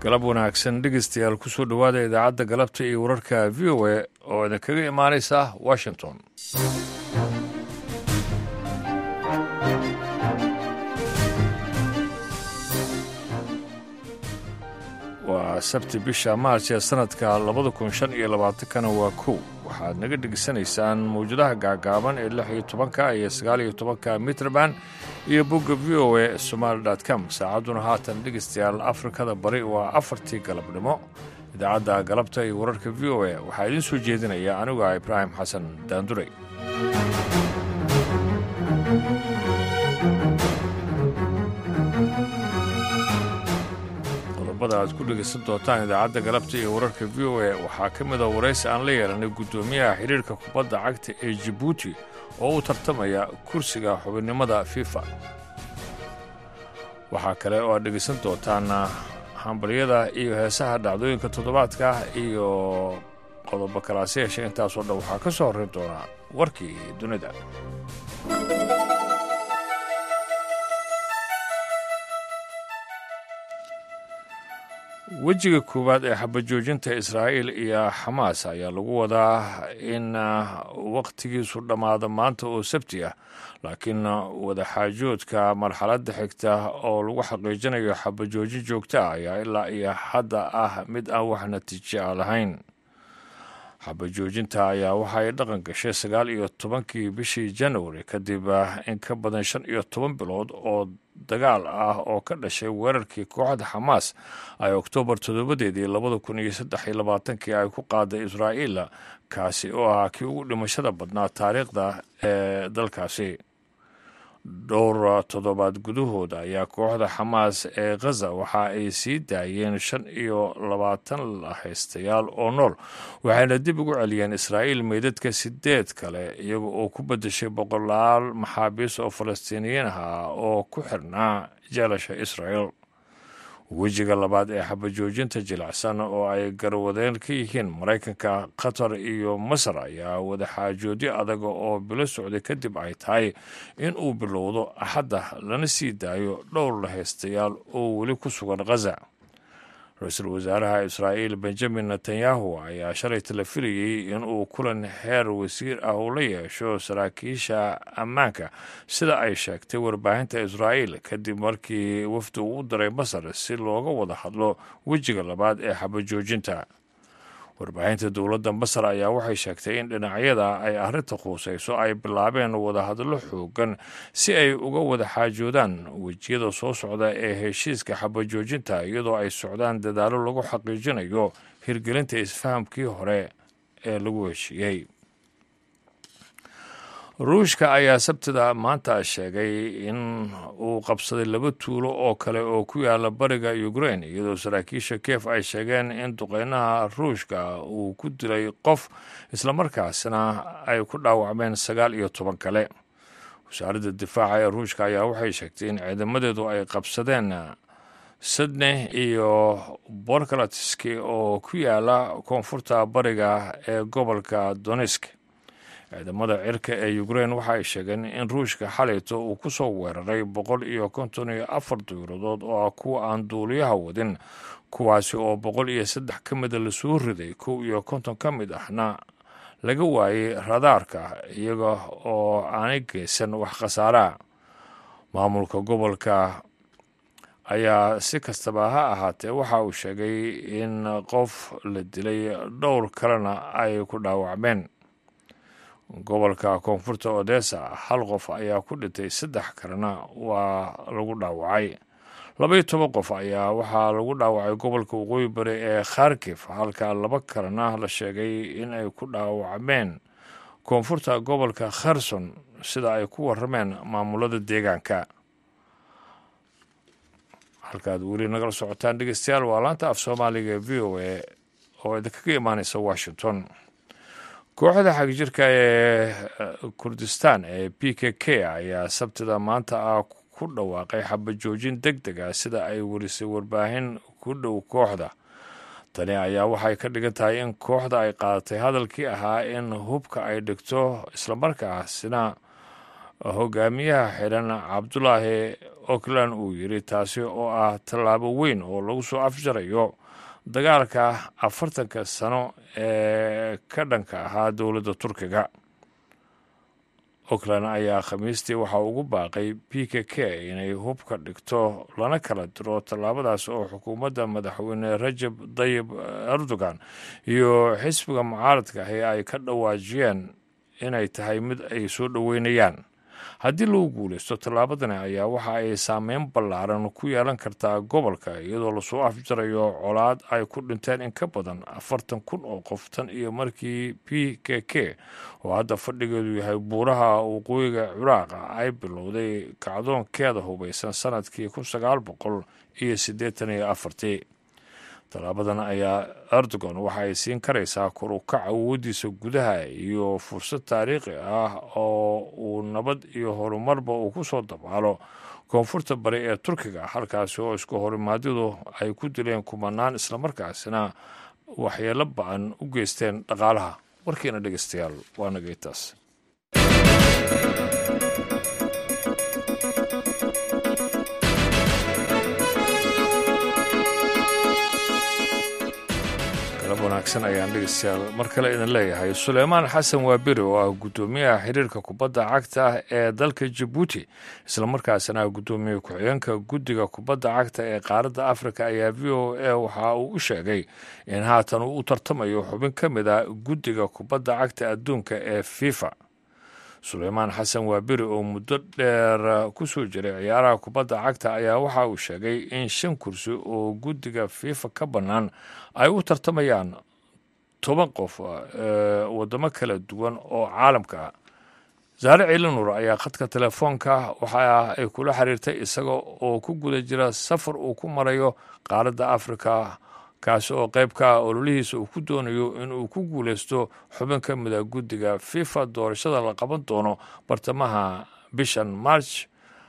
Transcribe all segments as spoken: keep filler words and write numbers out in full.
galab wanaagsan dhegeystayaal ku soo dhowaada idaacadda galabta iyo wararka v o a oo idinkaga imaanaysa washington. waa sabti bisha maarch ee sanadka labada kun shan iyo labaatankana waa kow waxaad naga dhegeysanaysaan mawjadaha gaagaaban ee lix iyo tobanka iyo sagaal iyo tobanka mitrban iyo bogga v o a somaali dot com. saacadduna haatan dhegeystayaal afrikada bari waa afartii galabnimo. idaacadda galabta iyo wararka v o a waxaa idiin soo jeedinaya anigu ah ibraahim xasan daanduray. qodobada aad ku dhegaysan doontaan idaacadda galabta iyo wararka v o a waxaa ka mid a waraysi aan la yeelanay guddoomiyaha xiriirka kubadda cagta ee jibuuti oo u tartamaya kursiga xubinnimada fifa. waxaa kale oo aad dhegaysan doontaan hambalyada iyo heesaha dhacdooyinka toddobaadka iyo qodobo kalaasi yeesha. intaasoo dhan waxaa ka soo horrayn doonaa warkii dunida. wejiga koowaad ee xabajoojinta israa'iil iyo xamaas ayaa lagu wadaa in wakhtigiisu dhammaado maanta oo sabti ah, laakiin wadaxaajoodka marxaladda xigta oo lagu xaqiijinayo xabajoojin joogto ah ayaa ilaa iyo hadda ah mid aan wax natiijo a lahayn. xabajoojinta ayaa waxa ay dhaqan gashay sagaal iyo tobankii bishii januari kadib in ka badan shan iyo toban bilood oo dagaal ah oo ka dhashay weerarkii kooxda xamaas ay oktoobar toddobadeedii labada kun iyo saddex iyo labaatankii ay ku qaaday israa'iil, kaasi oo ahaa kii ugu dhimashada badnaa taariikhda ee dalkaasi. dhowr toddobaad gudahooda ayaa kooxda xamaas ee khaza waxa ay sii daayeen shan iyo labaatan lahaystayaal oo nool, waxayna dib ugu celiyeen israa'iil meydadka sideed kale iyaga oo ku beddeshay boqolaal maxaabiis oo falastiiniyiin ah oo ku xirnaa jeelasha israa'iil. wejiga labaad ee xabajoojinta jilicsan oo ay garwadeen ka yihiin maraykanka, qatar iyo masar ayaa wadaxaajoodyo adaga oo bilo socday kadib ay tahay in uu bilowdo axadda lana sii daayo dhowr lahaystayaal oo weli ku sugan khaza. ra-iisul wasaaraha israa'iil benjamin netanyahu ayaa shalay tala filayey in uu kulan heer wasiir ah uu la yeesho saraakiisha ammaanka sida ay sheegtay warbaahinta israa'iil kadib markii wafdi uu u diray masar si looga wada hadlo wejiga labaad ee xabajoojinta. warbaahinta dowladda masar ayaa waxay sheegtay in dhinacyada ay arrinta khuusayso ay bilaabeen wadahadallo xoogan si ay uga wada xaajoodaan wejiyada soo socda ee heshiiska xabajoojinta, iyadoo ay socdaan dadaallo lagu xaqiijinayo hirgelinta isfahamkii hore ee lagu heshiiyey. ruushka ayaa sabtida maanta sheegay in uu qabsaday laba tuulo oo kale oo ku yaala bariga ukraine, iyadoo saraakiisha kiev ay sheegeen in duqeynaha ruushka uu ku dilay qof islamarkaasna ay ku dhaawacmeen sagaal iyo toban kale. wasaaradda difaaca ee ruushka ayaa waxay sheegtay in ciidamadeedu ay qabsadeen sydney iyo borkalatski oo ku yaala koonfurta bariga ee gobolka donetsk. ciidamada cirka ee ukraine waxa ay sheegeen in ruushka xalayto uu ku soo weeraray boqol iyo konton iyo afar diiradood oo ah kuwa aan duuliyaha wadin, kuwaasi oo boqol iyo saddex ka mida lasoo riday, kow iyo konton ka mid ahna laga waayey radaarka iyaga oo aanay geysan wax khasaaraha. maamulka gobolka ayaa si kastaba ha ahaatee waxa uu sheegay in qof la dilay, dhowr kalena ay ku dhaawacmeen. gobolka koonfurta odessa hal qof ayaa ku dhintay, saddex kalena waa lagu dhaawacay. labaiyo toban qof ayaa waxaa lagu dhaawacay gobolka waqooyi bari ee kharkif, halka laba kalena la sheegay in ay ku dhaawacmeen koonfurta gobolka kherson sida ay ku warrameen maamulada deegaanka. halkaad weli nagala socotaan dhegeystayaal waa laanta af soomaaliga v o a oo idinkaga imaanaysa washington. kooxda xagjirka ee kurdistaan ee p k k ayaa sabtida maanta ah ku dhawaaqay xabajoojin deg deg ah sida ay warisay warbaahin ku dhow kooxda. tani ayaa waxay ka dhigan tahay in kooxda ay qaadatay hadalkii ahaa in hubka ay dhigto, islamarkaasina hogaamiyaha xiran cabdulaahi Auckland uu yidhi taasi oo ah tallaabo weyn oo lagu soo afjarayo dagaalka afartanka sano ee ka dhanka ahaa dowladda Turkiga. Auckland ayaa khamiistii waxa ugu baaqay P K K inay hubka dhigto lana kala diro tallaabadaas oo xukuumadda madaxweyne Rajab Tayyip Erdogan iyo xisbiga mucaaradka ah ay ka dhawaajiyeen inay tahay mid ay soo dhoweynayaan. Haddii lagu guulaysto tallaabadani ayaa waxa ay saameyn ballaaran ku yeelan kartaa gobolka iyadoo lasoo afjarayo colaad ay ku dhinteen in ka badan afartan kun oo qof tan iyo markii P K K oo hadda fadhigeedu yahay buuraha waqooyiga Ciraaq ay bilowday kacdoonkeeda hubaysan sanadkii kun sagaal boqol iyo siddeetan iyo afartii. Tallaabadan ayaa Erdogan waxa ay siin karaysaa kor u kaca awooddiisa gudaha iyo fursad taariikhi ah oo uu nabad iyo horumarba uu ku soo dabaalo koonfurta bari ee Turkiga, halkaasi oo isku horimaadadu ay ku dileen kumanaan islamarkaasina waxyeelo ba-an u geysteen dhaqaalaha. warkiina dhegeystayaal waa nagaytaas. wanaagsan ayaan dhegeystayaal mar kale idin leeyahay. Suleymaan Xasan Waabiri oo ah guddoomiyaha xiriirka kubadda cagta ee dalka Djibouti isla markaasna guddoomiye ku-xigeenka guddiga kubadda cagta ee qaaradda Afrika ayaa V O A waxa uu u sheegay in haatan uu u tartamayo xubin ka mid ah guddiga kubadda cagta adduunka ee FIFA. Suleymaan Xasan Waabiri oo muddo dheer ku soo jiray ciyaaraha kubadda cagta ayaa waxa uu sheegay in shan kursi oo guddiga FIFA ka bannaan ay u tartamayaan toban qof wadamo kala duwan oo caalamka ah. Zaare Ciilanuur ayaa khadka telefoonka waxa ay kula xiriirtay isaga oo ku guda jira safar uu ku marayo qaaradda Afrika kaasi oo qayb ka ah ololihiisa uu ku doonayo inuu ku guulaysto xubin ka mid ah guddiga FIFA doorashada la qaban doono bartamaha bishan March.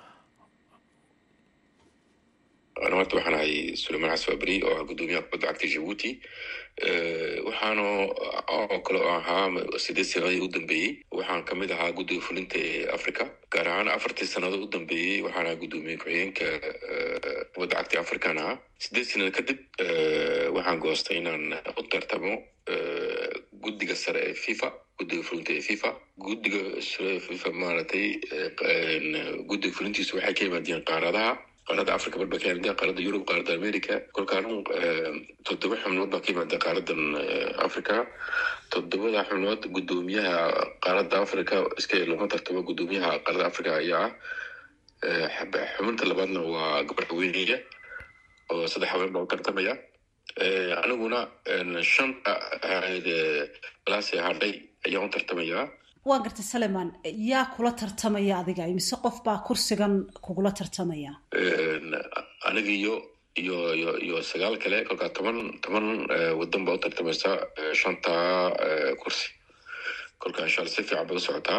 أنا وقت وحنا هاي سليمان عسوابري أو قدومي أقبض عكت جيبوتي وحنا أكل ها سيدي سنة قدام بي وحنا كمية ها قدوم فلنت أفريقيا كارهانا أفرت سنة قدام بي وحنا قدومي كعين ك قبض عكت أفريقيا سيدي سنة كدب وحنا قاستين أن أطر تبعه قد جسر فيفا قد فلنت فيفا قد جسر فيفا مالتي قد فلنتي سوي حكي مدين قارضها قارة أفريقيا بالبكين ده قارة يوروب قارة أمريكا كل كانوا تدبوا حملات بكين ده قارة أفريقيا تدبوا حملات قدوميها قارة أفريقيا إسكال لما ترتبوا قدوميها قارة أفريقيا يا حب حملت اللي بعدنا وقبل حوينية وصدق حوالي بوكر تمية أنا قلنا إن الشنطة هذه بلاسي هذي أيام ترتمية waa gartay Suleymaan yaa kula tartamaya adiga imise qof baa kursigan kugula tartamaya aniga iyo iyo iyo iyo sagaal kale kolka toban toban wadan baa u tartamaysa shanta kursi kolka insha Allah si fiican baa u socotaa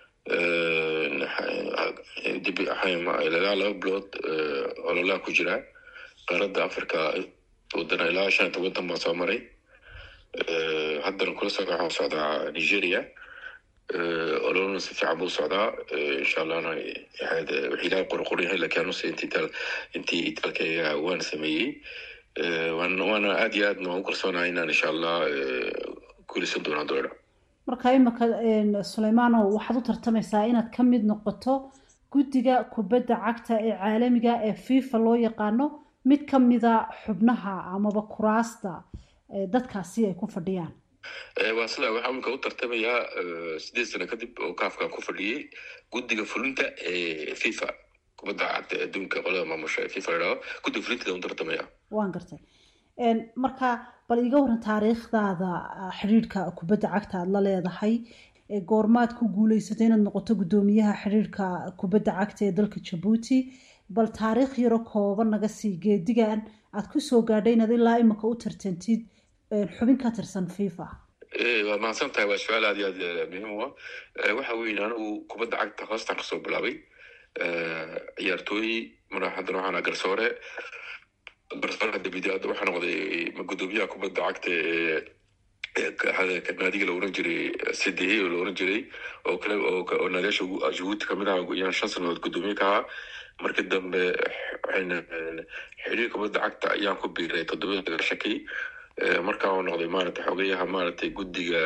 dib ahayma ilaa laba bilood ololaa ku jira qaaradda Afrika wadana ilaa shanta wadan baa soo maray haddana kula soo waxaa socdaa Nigeria أولون سفي عبو السعوداء إن شاء الله أنا هذا وحيدا قرقوري هلا كانوا سنتي تل أنتي تلك وان سمي وأنا وأنا أدي أدنى وكرسونا هنا إن شاء الله كل سدونا دورة. marka imaka Suleymaan waxaad u tartamaysaa inaad ka mid noqoto guddiga kubadda cagta ee caalamiga ee FIFA loo yaqaano mid ka mid ah xubnaha amaba kuraasta dadkaasi ay ku fadhiyaan. واسلا waxaan ka u tartamayaa siddeed sano kadib oo kaafka ku fadhiyay guddiga fulinta ee FIFA kubadda cagta adduunka qolada maamusha FIFA la guddiga fulinta u tartamaya waan gartay een marka bal iga waran taariikhdaada xiriirka kubadda cagta aad la leedahay ee goormaad ku guuleysatay inaad noqoto guddoomiyaha xiriirka kubadda cagta ee dalka Djibouti bal taariikh yar oo kooban naga sii geedigan aad ku soo gaadhay inaad ilaa imika u tartantid xubin ka tirsan FIFA ee ma santaa waa su'aal aad aad muhiim ah waxa weyn anigu kubadda cagta hoostan ka soo bilaabay ciyaartooy maraxadan waxaan garsoore garsoore dibida waxaan noqday gudoomiyaha kubadda cagta naadiga la oran jiray cde oo la oran jiray oo kale oo naadiyaasha jabuuti kamid aha yaan shan sanadood gudoomiye ka ahaa markii dambe waxayna xiriirka kubadda cagta ayaan ku biiray toddoba sagaashankii markaa uu noqday maaragtay xogeyaha maaragtay guddiga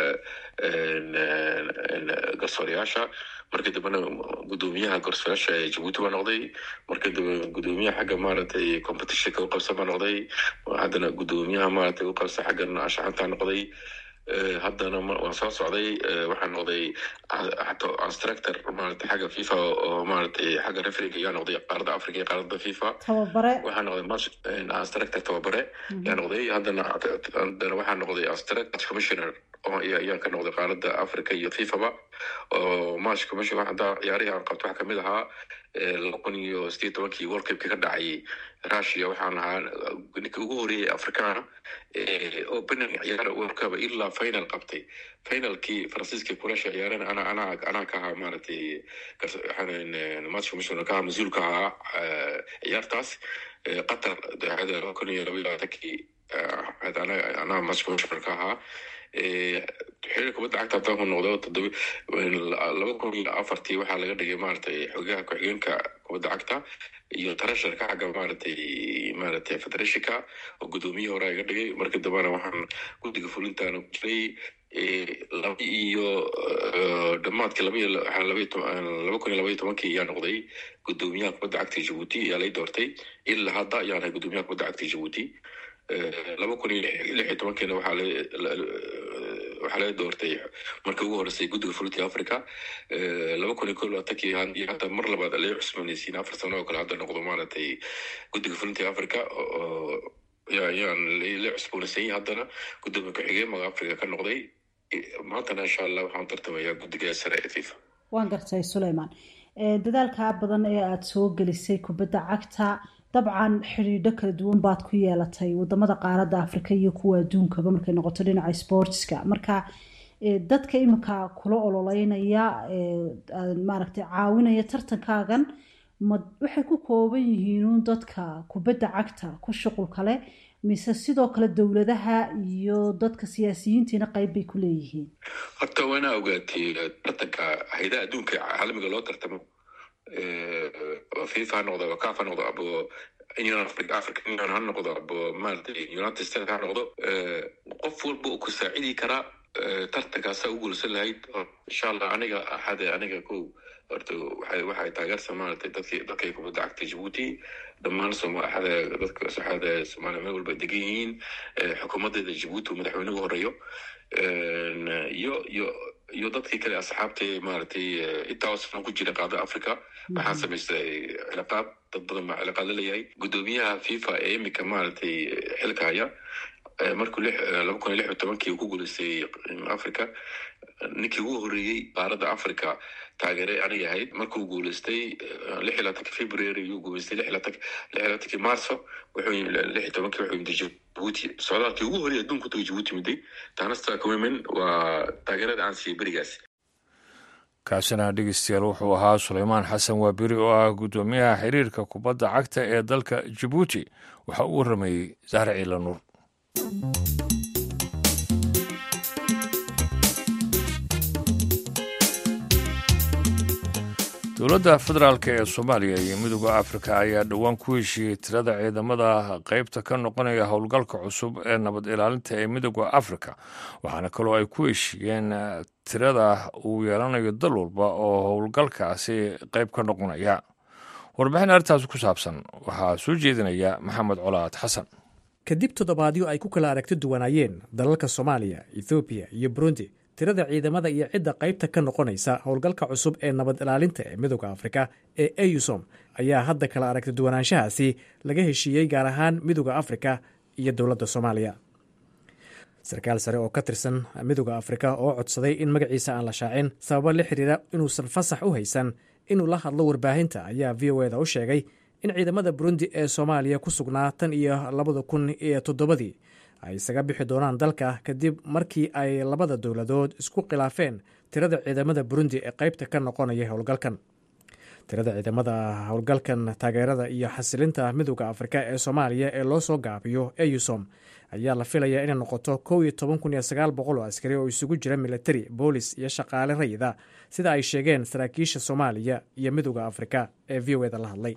garsoorayaasha markii dambena gudoomiyaha garsoorayaasha ee jabuuti baa noqday markii dambe gudoomiyaha xagga maaragtay competitionka u qabsan baa noqday haddana gudoomiyaha maaragtay u qabsan xaggan ashxaanta noqday haddana waan soo socday waxaan noqday hataa instructor maaragtay xagga fifa oo maaragtay xagga refereega ayaa noqday qaaradda africa iyo qaaradda fifa tababare waxaan noqday match instructor tababare ayaa noqday haddana haddana waxaan noqday instructor commissioner oo ayaan ka noqday qaaradda africa iyo fifaba oo match commissioner hadda ciyaarihi aan qabto waxaa kamid ahaa laba kun iyo sideed iyo tobankii world cupkii ka dhacay russia waxaan ahaa ninka ugu horeeyay afrikaana opening ciyaara world cup ilaa final qabtay finalkii faransiiska kurasha ciyaareen ana ana anaa ka ahaa maaragtay match commissioner ka ahaa mas-uul ka ahaa ciyaartaas qatar daacada laba kun iyo laba iyo labaatankii anaa match commissioner ka ahaa xiriirka kubadda cagta haddaan ku noqdo toddoba laba kun iyo afartii waxaa laga dhigay maaragtay xogaha ku-xigeenka kubadda cagta iyo tarasharka xagga maaragtay maaragtay federationka oo guddoomiye hore iga dhigay markii dambena waxaan guddiga fulintaana ku jiray laba iyo dhammaadkii laba iyo laba kun iyo laba iyo tobankii ayaa noqday guddoomiyaha kubadda cagta jabuuti ayaa lay doortay ilaa hadda ayaan ahay guddoomiyaha kubadda cagta jabuuti laba kun iyo lix iyo tobankiina waxaa waxaa laga doortay markii ugu horeysay guddiga fulinta africa laba kun iyo kow iyo labaatankii iyo hadda mar labaad laga cusboonaysiin afar sano oo kale hadda noqdo maaragtay guddiga fulinta africa oo yayaan la cusboonaysiin haddana guddoomiye ku-xigeenka africa ka noqday maantana insha allah waxaan tartamayaa guddiga sare ee fifa waan gartay Suleymaan dadaalka badan ee aad soo gelisay kubadda cagta dabcan xiriidho kala duwan baad ku yeelatay wadamada qaaradda afrika iyo kuwa adduunkaba markay noqoto dhinaca sportska marka dadka iminka kula ololeynaya maaragtay caawinaya tartankaagan ma waxay ku kooban yihiin dadka kubadda cagta ku shuqul kale mise sidoo kale dowladaha iyo dadka siyaasiyiintiina qayb bay ku leeyihiin horta waana ogaatay tartanka hay'adaha adduunka caalamiga loo tartamo fifa noqdo kafa noqdo abo union africa africa union ha noqdo abo maaragtay united states ha noqdo qof walba uu ku saacidi karaa tartankaasa u guulsan lahayd insha allah aniga axade aniga ko horta waxay waxay taageersan maaragtay dadkii dadkay kubadda cagta jabuuti dhammaan soomaaxada dadka saxaada soomaaliya meel walba degan yihiin xukuumaddeeda jabuuti oo madaxweynuhu horeeyo iyo iyo iyo dadkii kale asxaabtay maaragtay intaas ku jira qaada africa waxaan samaystay cilaaqaad dad badan baa cilaaqaad la leeyahay guddoomiyaha fifa ee imika maaragtay xilka haya markuu laba kun iyo lix iyo tobankii uu ku guulaystay africa ninkii ugu horeeyey qaaradda africa taageere aniga ahayd markuu guulaystay lix iyo labaatankii february ayuu guulaystay lix iyo labaatankii marso wuxuu lix iyo tobankii wuxuu yimid jabuuti socdaalkii ugu horeeyey adduunku tagay jabuuti miday taanasta kuwimin waa taageerada aan siiyey berigaas kaasina dhegeystayaal wuxuu ahaa Suleymaan Xasan Waabiri oo ah guddoomiyaha xiriirka kubadda cagta ee dalka Jabuuti waxa uu waramayay Zahra Ciila Nuur dowladda federaalk ee Soomaaliya iyo midowga Afrika ayaa dhawaan ku heshiiyey tirada ciidamada qaybta ka noqonaya howlgalka cusub ee nabad ilaalinta ee midowga Afrika waxaana kaloo ay ku heshiiyeen tirada uu yeelanayo dal walba oo howlgalkaasi qayb ka noqonaya warbixin arrintaas ku saabsan waxaa soo jeedinaya Maxamed Colaad Xasan kadib toddobaadyo ay ku kala aragti duwanayeen dalalka Soomaaliya, Ethiopia iyo Burundi tirada ciidamada iyo cidda qaybta ka noqonaysa howlgalka cusub ee nabad ilaalinta ee midowga Afrika ee EUSOM ayaa hadda kala aragti duwanaanshahaasi laga heshiiyey gaar ahaan midowga Afrika iyo dowladda Soomaaliya. sarkaal sare oo ka tirsan midowga Afrika oo codsaday in magaciisa aan la shaacin sababo la xiriira inuusan fasax u haysan inuu la hadlo warbaahinta ayaa V O A da u sheegay in ciidamada Burundi ee Soomaaliya ku sugnaa tan iyo labada kun iyo toddobadii ay isaga bixi doonaan dalka kadib markii ay labada dowladood isku khilaafeen tirada ciidamada Burundi ee qaybta ka noqonaya howlgalkan. tirada ciidamada howlgalkan taageerada iyo xasilinta midowda afrika ee soomaaliya ee loo soo gaabiyo eusom ayaa la filayaa inay noqoto kow iyo toban kun iyo sagaal boqol oo askari oo isugu jira militari boolis iyo shaqaale rayida sida ay sheegeen saraakiisha soomaaliya iyo midowda afrika ee v o eda la hadlay.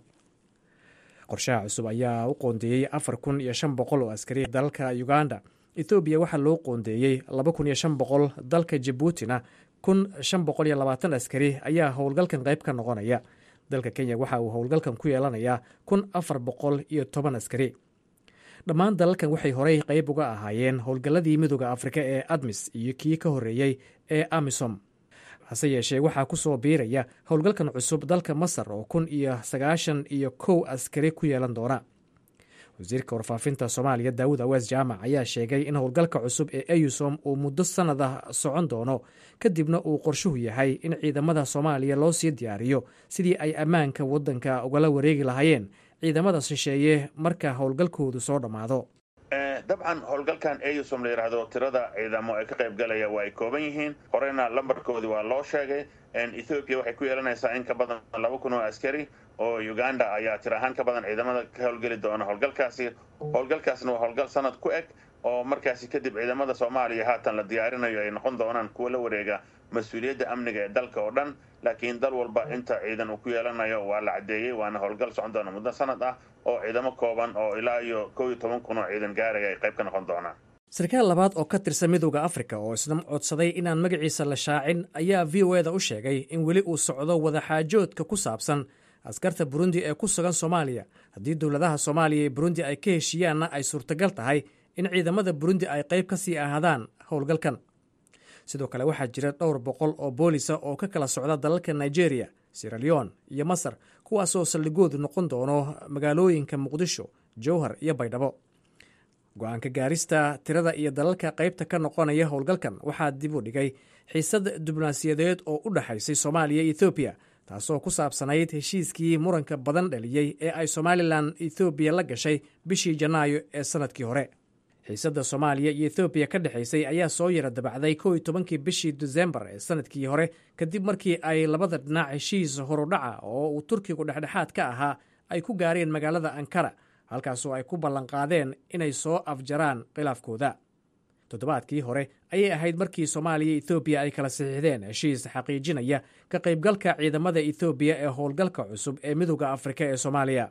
qorshaha cusub ayaa u qoondeeyey afar kun iyo shan boqol oo askari dalka uganda. ethoobiya waxaa loo qoondeeyey laba kun iyo shan boqol, dalka jabuutina kun shan boqol iyo labaatan askari ayaa howlgalkan qayb ka noqonaya. dalka kenya waxa uu howlgalkan ku yeelanayaa kun afar boqol iyo toban askari. dhammaan dalalkan waxay horey qayb uga ahaayeen howlgalladii midowda afrika ee admis iyo kii ka horreeyey ee amisom. hase yeeshee waxaa ku soo biiraya howlgalkan cusub dalka masar oo kun iyo sagaashan iyo kow askari ku yeelan doona. wasiirka warfaafinta soomaaliya daawud awees jaamac ayaa sheegay in howlgalka cusub ee eusom uu muddo sannad ah socon doono, kadibna uu qorshuhu yahay in ciidamada soomaaliya loo sii diyaariyo sidii ay ammaanka waddanka ugala wareegi lahaayeen ciidamada shisheeye marka howlgalkoodu soo dhammaado. dabcan howlgalkan eusom la yidhaahdo tirada ciidamo ee ka qayb galaya waa ay kooban yihiin. horeyna lambarkoodii waa loo sheegay. ethoobiya waxay ku yeelanaysaa in ka badan laba kun oo askari oo uganda ayaa tir ahaan ka badan ciidamada ka howlgeli doona howlgalkaasi. howlgalkaasna waa howlgal sanad ku eg oo markaasi kadib ciidamada soomaaliya haatan la diyaarinayo ay noqon doonaan kuwa la wareega mas-uuliyadda amniga ee dalka oo dhan. laakiin dal walba inta ciidan uu ku yeelanayo waa la caddeeyey, waana howlgal socon doona muddo sanad ah oo ciidamo kooban oo ilaa iyo kow iyo toban kun oo ciidan gaaraya ay qayb ka noqon doonaan. sarkaal labaad oo ka tirsan midowda afrika oo isna codsaday inaan magaciisa la shaacin ayaa v o eda u sheegay in weli uu socdo wadaxaajoodka ku saabsan askarta burundi ee ku sugan soomaaliya. haddii dowladaha soomaaliya iyo burundi ay ka heshiiyaanna ay suurtagal tahay in ciidamada burundi ay qayb ka sii ahaadaan howlgalkan. sidoo kale waxaa jira dhowr boqol oo boolisa oo ka kala socda dalalka nigeria, sieraleon iyo masar, kuwaasoo saldhigoodu noqon doono magaalooyinka muqdisho, jowhar iyo baydhabo. go-aanka gaarista tirada iyo dalalka qaybta ka noqonaya howlgalkan waxaa dib u dhigay xiisad diblomaasiyadeed oo u dhexaysay soomaaliya iyo ethoobiya, taasoo ku saabsanayd heshiiskii muranka badan dhaliyey ee ay somalilan ethoobiya la gashay bishii janaayo ee sanadkii hore. xiisadda soomaaliya iyo ethoobiya ka dhexaysay ayaa soo yara dabacday kow iyo tobankii bishii disembar ee sanadkii hore, kadib markii ay labada dhinac heshiis horudhaca oo uu turkigu dhexdhexaad ka ahaa ay ku gaareen magaalada ankara, halkaasoo ay ku ballanqaadeen inay soo afjaraan khilaafkooda. toddobaadkii hore ayay ahayd markii soomaaliya iyo ethoobiya ay kala saxiixdeen heshiis xaqiijinaya ka qaybgalka ciidamada ethoobiya ee howlgalka cusub ee midowda afrika ee soomaaliya.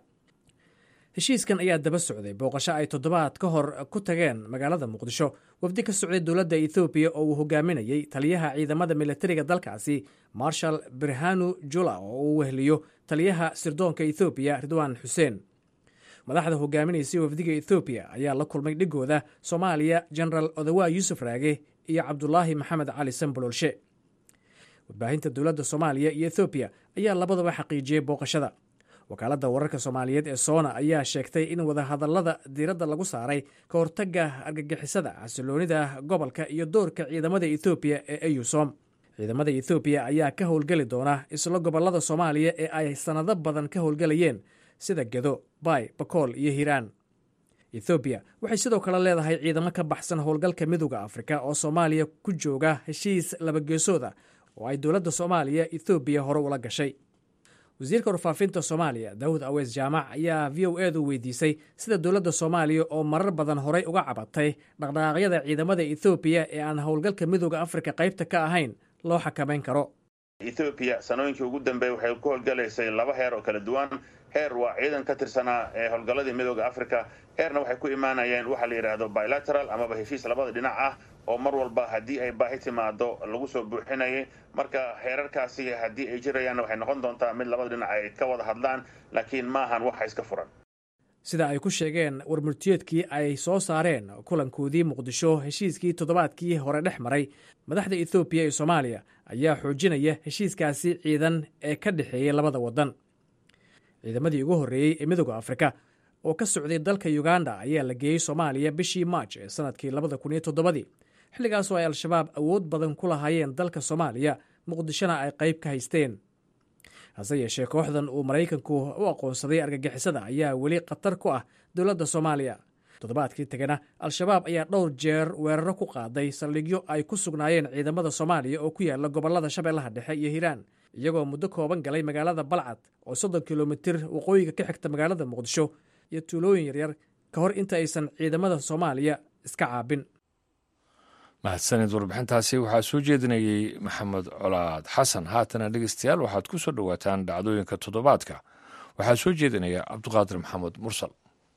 heshiiskan ayaa daba socday booqasho ay toddobaad ka hor ku tageen magaalada muqdisho wafdi ka socday dowladda ethoobiya oo uu hogaaminayey taliyaha ciidamada militariga dalkaasi marshal birhanu jula oo uu wehliyo taliyaha sirdoonka ethoobiya ridwaan xuseen. madaxda hogaaminaysay wafdiga ethoobiya ayaa la kulmay dhigooda soomaaliya jenaraal odawaa yuusuf raage iyo cabdulaahi maxamed cali sanbololshe. warbaahinta dowladda soomaaliya iyo ethoobiya ayaa labadaba xaqiijiyey booqashada. wakaaladda wararka soomaaliyeed ee soona ayaa sheegtay in wadahadallada diiradda lagu saaray ka hortagga argagixisada, xasiloonida gobolka iyo doorka ciidamada ethoobiya ee eusom. ciidamada ethoobiya ayaa ka howlgeli doona isla gobollada soomaaliya ee ay sannado badan ka howlgelayeen sida gedo, baay, bakool iyo hiiraan. ethoobiya waxay sidoo kale leedahay ciidamo ka baxsan howlgalka midowda afrika oo soomaaliya ku jooga heshiis labageesooda oo ay dowladda soomaaliya ethoobiya hore ula gashay. wasiirka warfaafinta soomaaliya daawud awees jaamac ayaa v o edu weydiisay sida dowladda soomaaliya oo marar badan horey uga cabatay dhaqdhaqaaqyada ciidamada ethoobiya ee aan howlgalka midowda afrika qaybta ka ahayn loo xakamayn karo. ethoobiya sanooyinkii ugu dambeeyey waxay ku howlgalaysay laba heer oo kala duwan. heer waa ciidan ka tirsanaa ee howlgalladii midowda afrika, heerna waxay ku imaanayeen waxa la yidhaahdo bilateral amaba heshiis labada dhinac ah oo mar walba haddii ay baahi timaado lagu soo buuxinayay. marka heerarkaasi haddii ay jirayaanna waxay noqon doontaa mid labada dhinac ay ka wada hadlaan, laakiin maahan waxa iska furan. sida ay ku sheegeen warmurtiyeedkii ay soo saareen kulankoodii muqdisho, heshiiskii toddobaadkii hore dhex maray madaxda ethoobiya iyo soomaaliya ayaa xoojinaya heshiiskaasi ciidan ee ka dhexeeyey labada waddan. ciidamadii ugu horreeyey ee midowda afrika oo ka socday dalka uganda ayaa la geeyey soomaaliya bishii maaj ee sanadkii labada kun iyo toddobadii, xilligaasoo ay al-shabaab awood badan ku lahaayeen dalka soomaaliya, muqdishona ay qayb ka haysteen. hase yeeshee kooxdan uu maraykanku u aqoonsaday argagixisada ayaa weli khatar ku ah dowladda soomaaliya. toddobaadkii tegana al-shabaab ayaa dhowr jeer weeraro ku qaaday saldhigyo ay ku sugnaayeen ciidamada soomaaliya oo ku yaala gobollada shabeellaha dhexe iyo hiiraan, iyagoo muddo kooban galay magaalada balcad oo soddon kilomitir waqooyiga ka xigta magaalada muqdisho iyo tuulooyin yaryar ka hor inta aysan ciidamada soomaaliya iska caabin. mahadsanid warbixintaasi waxaa soo jeedinayey maxamed colaad xasan. haatana dhegeystayaal waxaad ku soo dhowaataan dhacdooyinka toddobaadka. waxaa soo jeedinaya cabdiqaadir maxamed mursal.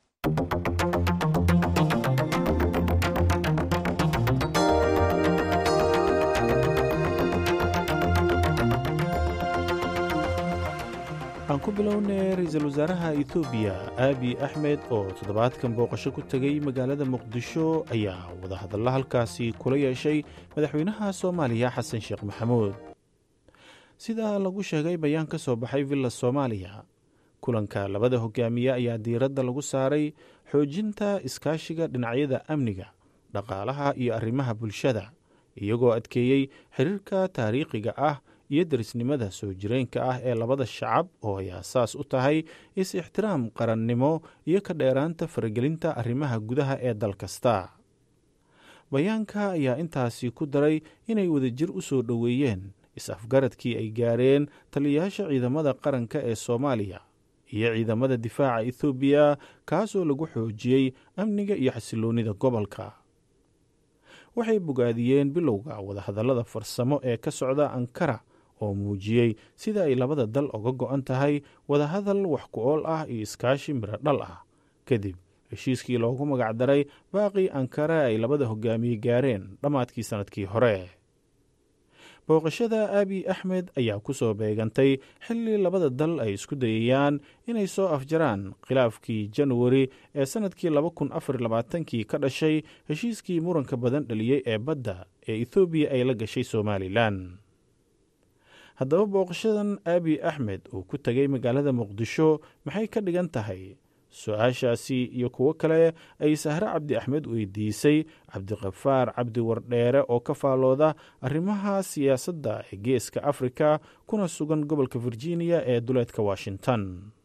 aan ku bilownay ra-iisul wasaaraha etoobiya aabi axmed oo toddobaadkan booqasho ku tegey magaalada muqdisho ayaa wadahadalla halkaasi kula yeeshay madaxweynaha soomaaliya xasan sheekh maxamuud. sida lagu sheegay bayaan ka soo baxay villa soomaaliya, kulanka labada hogaamiye ayaa diiradda lagu saaray xoojinta iskaashiga dhinacyada amniga, dhaqaalaha iyo arrimaha bulshada, iyagoo adkeeyey xiriirka taariikhiga ah iyo darisnimada soo jireenka ah ee labada shacab oo ay aasaas u tahay is-ixtiraam qarannimo iyo ka dheeraanta faragelinta arrimaha gudaha ee dal kasta. bayaanka ayaa intaasi ku daray inay wadajir u soo dhoweeyeen is-afgaradkii ay gaareen taliyayaasha ciidamada qaranka ee soomaaliya iyo ciidamada difaaca ethoobiya, kaasoo lagu xoojiyey amniga iyo xasiloonnida gobolka. waxay bogaadiyeen bilowga wadahadallada farsamo ee ka socda ankara oo muujiyey sida ay labada dal uga go'an tahay wadahadal wax ku ool ah iyo iskaashi miro dhal ah kadib heshiiskii loogu magacdaray baaqii ankara ay labada hogaamiye gaareen dhammaadkii sannadkii hore. booqashada aabi axmed ayaa ku soo beegantay xilli labada dal ay isku dayayaan inay soo afjaraan khilaafkii januari ee sannadkii laba kun afar iyo labaatankii ka dhashay heshiiskii muranka badan dhaliyey ee badda ee ethoobiya ay la gashay somalilan. haddaba booqashadan aabi axmed uu ku tegay magaalada muqdisho maxay ka dhigan tahay? su-aashaasi iyo kuwo kale ay sahre cabdi axmed weydiisay cabdiqafaar cabdi wardheere oo ka faalooda arrimaha siyaasadda ee geeska afrika kuna sugan gobolka virginia ee duleedka washington.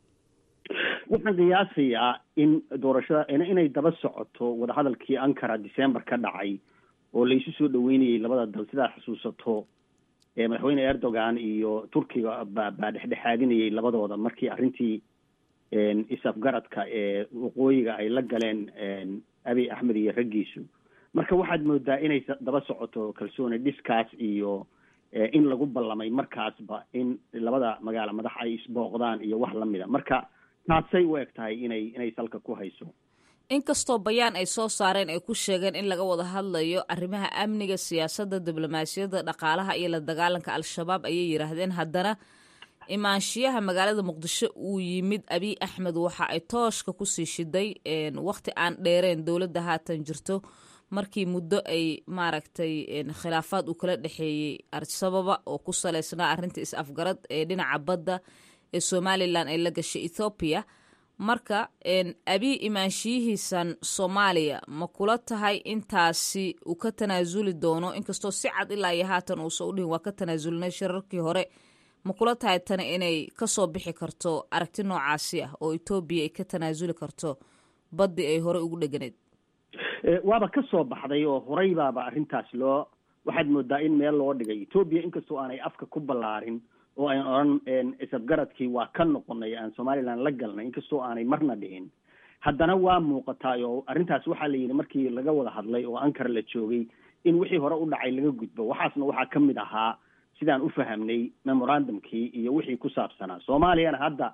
waxaan qiyaasayaa in doorashada inay daba socoto wadahadalkii ankara december ka dhacay oo laysu soo dhaweynayay labada dal. sidaad xusuusato madaxweyne erdogan iyo turkiga baa dhexdhexaadinayay labadooda markii arrintii is-afgaradka ee waqooyiga ay la galeen abiy axmed iyo raggiisu. marka waxaad moodaa inay daba socoto kalsooni dhiskaas iyo in lagu ballamay markaasba in labada magaalo madax ay isbooqdaan iyo wax la mida. marka taasay u eg tahay inay inay salka ku hayso. inkastoo bayaan ay soo saareen ay ku sheegeen in laga wada hadlayo arrimaha amniga, siyaasadda, diblomaasiyadda, dhaqaalaha iyo la dagaalanka al-shabaab ayay yidhaahdeen, haddana imaanshiyaha magaalada muqdisho uu yimid abiy axmed waxa ay tooshka kusii shiday wakhti aan dheereen dowladda haatan jirto, markii muddo ay maaragtay khilaafaad uu kala dhexeeyey arsababa oo ku saleysnaa arrinta is-afgarad ee dhinaca badda ee somalilan ay la gashay ethoobiya. marka abiy imaanshiyihiisan soomaaliya ma kula tahay intaasi uu ka tanaasuli doono? inkastoo si cad ilaa iyo haatan uusa u dhihin waa ka tanaasulnay shirarkii hore, ma kula tahay tani inay ka soo bixi karto aragti noocaasi ah oo etoobiya ay ka tanaasuli karto baddii ay hore ugu dheganeed? waaba ka soo baxday oo horey baaba arrintaas loo waxaad moodaa in meel loo dhigay. etoobiya inkastoo aanay afka ku ballaarin oo ayn odhan isafgaradkii waa ka noqonay aan somalilan la galnay, inkastoo aanay marna dhihin, haddana waa muuqataa oo arrintaas waxaa la yidhi markii laga wada hadlay oo ankara la joogay in wixii hore u dhacay laga gudbo. waxaasna waxaa ka mid ahaa sidaan u fahamnay memorandumkii iyo wixii ku saabsanaa. soomaaliyana hadda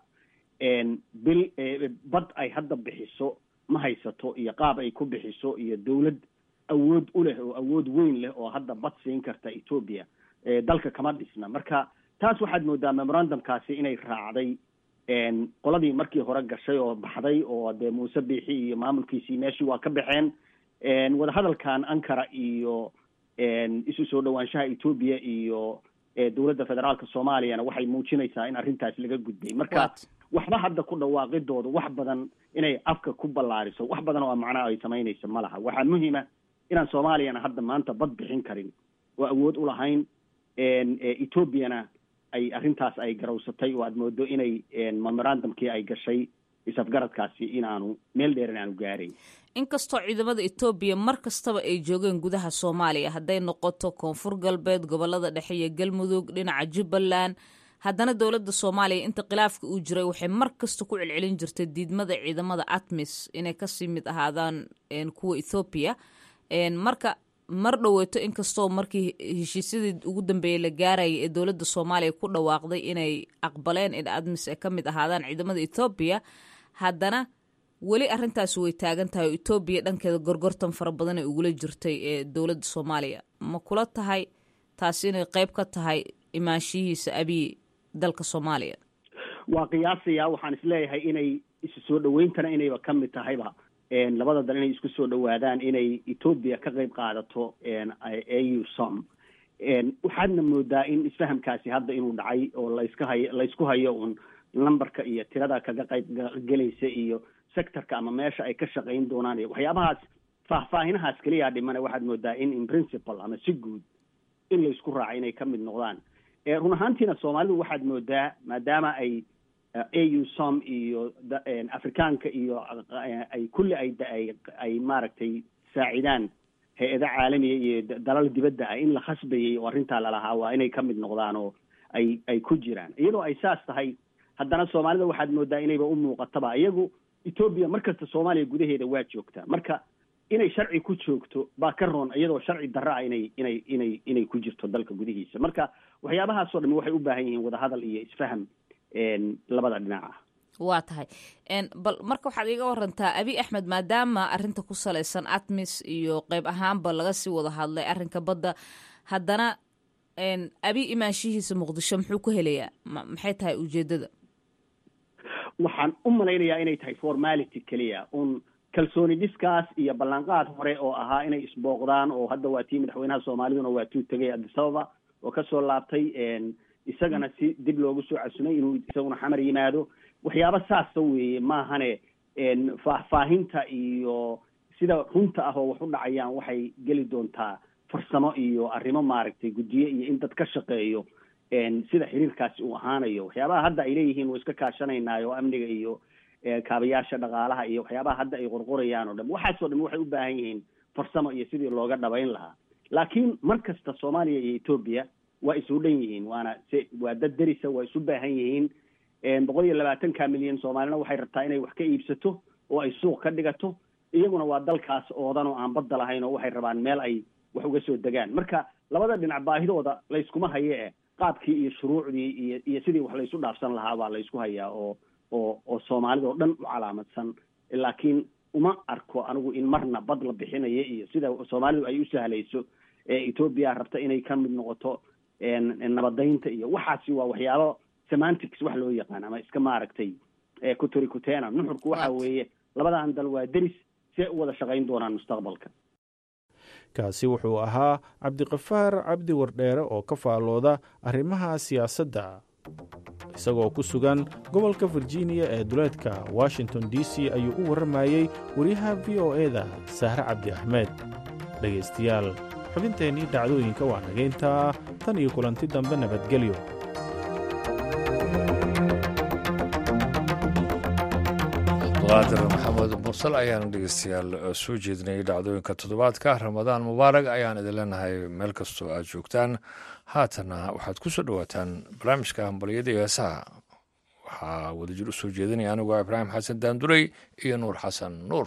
bil bad ay hadda bixiso ma haysato iyo qaab ay ku bixiso iyo dawlad awood u leh oo awood weyn leh oo hadda bad siin karta etoobiya dalka kama dhisna. marka taas waxaad moodaa memorandumkaasi inay raacday qoladii markii hore gashay oo baxday oo dee muuse biixi iyo maamulkiisii meeshii waa ka baxeen. wadahadalkan ankara iyo isu soo dhawaanshaha etoobiya iyo dowladda federaalka soomaaliyana waxay muujinaysaa in arrintaas laga gudbay. marka waxba hadda ku dhawaaqidooda wax badan inay afka ku ballaariso wax badan oo macnaha ay samaynayso ma laha. waxaa muhiima inaan soomaaliyana hadda maanta bad bixin karin oo awood u lahayn, etoobiyana ay arrintaas ay garowsatay oo aad moodo inay memorandumkii ay gashay is-afgaradkaasi inaanu meel dheer inaanu gaarayn. inkastoo ciidamada etoobiya mar kastaba ay joogeen gudaha soomaaliya, hadday noqoto koonfur galbeed, gobolada dhexe iyo galmudug, dhinaca jubbaland, haddana dowladda soomaaliya inta khilaafka uu jiray waxay mar kasta ku celcelin jirtay diidmada ciidamada atmis inay kasii mid ahaadaan kuwa ethoobiya marka mar dhoweeto inkastoo markii heshiisyadii ugu dambeeyey la gaarayay ee dowladda soomaaliya ku dhawaaqday inay aqbaleen in atmis ay ka mid ahaadaan ciidamada ethoobiya haddana weli arrintaasi way taagan tahay oo etoobiya dhankeeda gorgortan fara badan ay ugula jirtay ee dowladda soomaaliya ma kula tahay taasi inay qayb ka tahay imaanshihiisa abiy dalka soomaaliya waa qiyaasaya waxaan isleeyahay inay isu soo dhaweyntana inayba ka mid tahayba labada dal inay isku soo dhawaadaan inay etoobiya ka qayb qaadato ausom waxaadna moodaa in isfahamkaasi hadda inuu dhacay oo layska hayo laysku hayo un numberka iyo tirada kaga qayb gelaysa iyo sectorka ama meesha ay ka shaqayn doonaan iyo waxyaabahaas faahfaahinahaas keliyaa dhimana waxaad moodaa in in principle ama si guud in laysku raacay inay ka mid noqdaan run ahaantiina soomaalidu waxaad moodaa maadaama ay ausom iyo afrikaanka iyo ay kulli ay ay maaragtay saacidaan hay-ada caalamiya iyo dalal dibadda ah in la khasbayay oo arrintaa lalahaa waa inay ka mid noqdaan oo ay ay ku jiraan iyadoo ay saas tahay haddana soomaalida waxaad moodaa inayba u muuqataba iyagu etoobiya markasta soomaaliya gudaheeda waa joogtaa marka inay sharci ku joogto baa ka roon iyadoo sharci darra ah inay inay inay inay ku jirto dalka gudihiisa marka waxyaabahaasoo dhami waxay u baahan yihiin wadahadal iyo isfaham labada dhinac ah waa tahay bal marka waxaad iiga warantaa abiy axmed maadaama arrinta ku salaysan atmis iyo qayb ahaanba laga sii wada hadlay arrinka badda haddana abiy imaanshihiisa muqdisho muxuu ku helayaa maxay tahay ujeedada waxaan u malaynayaa inay tahay formality keliya un kalsooni dhiskaas iyo ballanqaad hore oo ahaa inay isbooqdaan oo hadda waa tii madaxweynaha soomaaliduna waa tuu tegay addis ababa oo kasoo laabtay isagana si dib loogu soo casumay inuu isaguna xamar yimaado waxyaaba saasa weeye maahane faahfaahinta iyo sida runta ah oo wax u dhacayaan waxay geli doontaa farsamo iyo arrimo maaragtay guddiye iyo in dad ka shaqeeyo sida xiriirkaasi uu ahaanayo waxyaabaha hadda ay leeyihiin waa iska kaashanaynaay oo amniga iyo kaabayaasha dhaqaalaha iyo waxyaabaha hadda ay qorqorayaan oo dham waxaasoo dham waxay u baahan yihiin farsamo iyo sidii looga dhabayn lahaa laakiin mar kasta soomaaliya iyo etoobiya waa isu dhan yihiin waana se waa dad derisa waa isu baahan yihiin boqol iyo labaatanka milyan soomaalina waxay rabtaa inay wax ka iibsato oo ay suuq ka dhigato iyaguna waa dalkaas oodan oo aan badda lahayn oo waxay rabaan meel ay wax uga soo degaan marka labada dhinac baahidooda layskuma haye eh qaabkii iyo shuruucdii iyo iyo sidii wax laysu dhaafsan lahaa baa laysku hayaa oo oo oo soomaalida oo dhan u calaamadsan laakiin uma arko anigu in marna bad la bixinayo iyo sida soomaalidu ay u sahlayso etoobiya rabta inay ka mid noqoto nabadaynta iyo waxaasi waa waxyaabo semantics wax loo yaqaan ama iska maaragtay kuturi kuteena nuxurku waxa weeye labadan dal waa deris si ay u wada shaqayn doonaan mustaqbalka kaasi wuxuu ahaa cabdiqafaar cabdi wardheere oo ka faalooda arrimaha siyaasadda isagoo ku sugan gobolka virginia ee duleedka washington d c ayuu u warramayey wariyaha v o e-da sahre cabdi axmed dhegaystayaal xubinteennii dhacdooyinka waa nagayntaa tan iyo kulanti dambe nabadgelyo qaadir maxamed mursal ayaanu dhegeystayaal soo jeedinayay dhacdooyinka toddobaadka ramadaan mubaarag ayaan idin leenahay meel kastoo aad joogtaan haatana waxaad ku soo dhowaataan barnaamijka hambalyada iyo heesaha waxaa wadajir u soo jeedinaya anigoo ibraahim xasan daandurey iyo nuur xasan nuur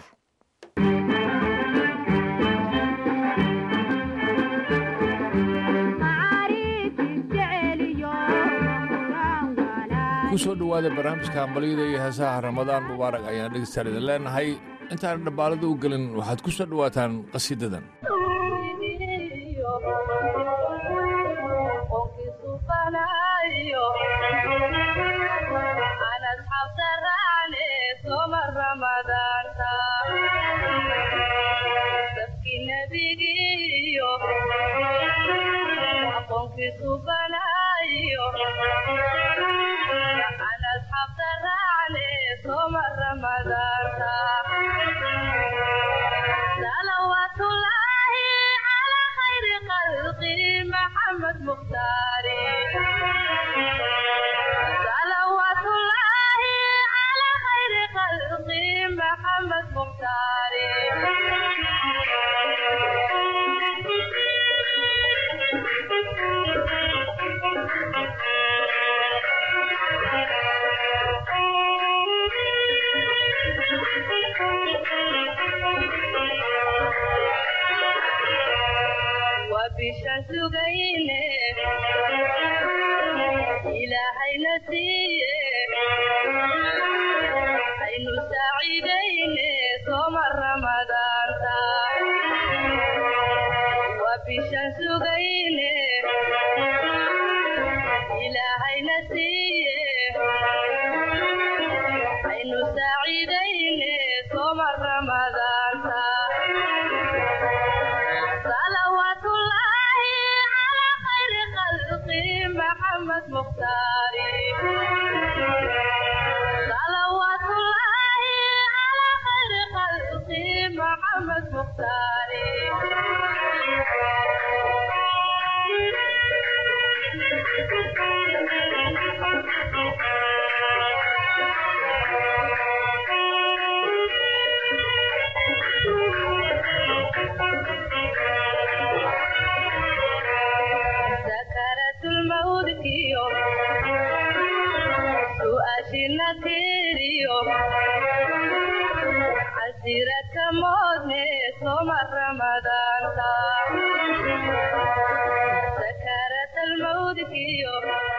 kusoo dhawaada barnaamijka hambalyada iyo heesaha ramadaan mubaarak ayaan dhegeystayaal idin leenahay intaan dhabbaalada u gelin waxaad ku soo dhowaataan qasiidadan صلوات الله على خير خلقه محمد مختاري صلوات الله على خير خلقه محمد مختاري bishan sugayne ilaahayna siiye aynu saaciidayne sooma ramadaanta waa bishan sugayne ilaahayna siiye aynu saaciidayne sooma ramadaanta salawaatullaahi calaa khayri khalqi maxamed mukhtaari salawaatullaahi calaa khayri khalqi maxamed mukhtaari sakaraatulmawdkiyo su'aashina tiiriyo casiradka moodne sooma ramadaanta sakaraatulmawdkiyo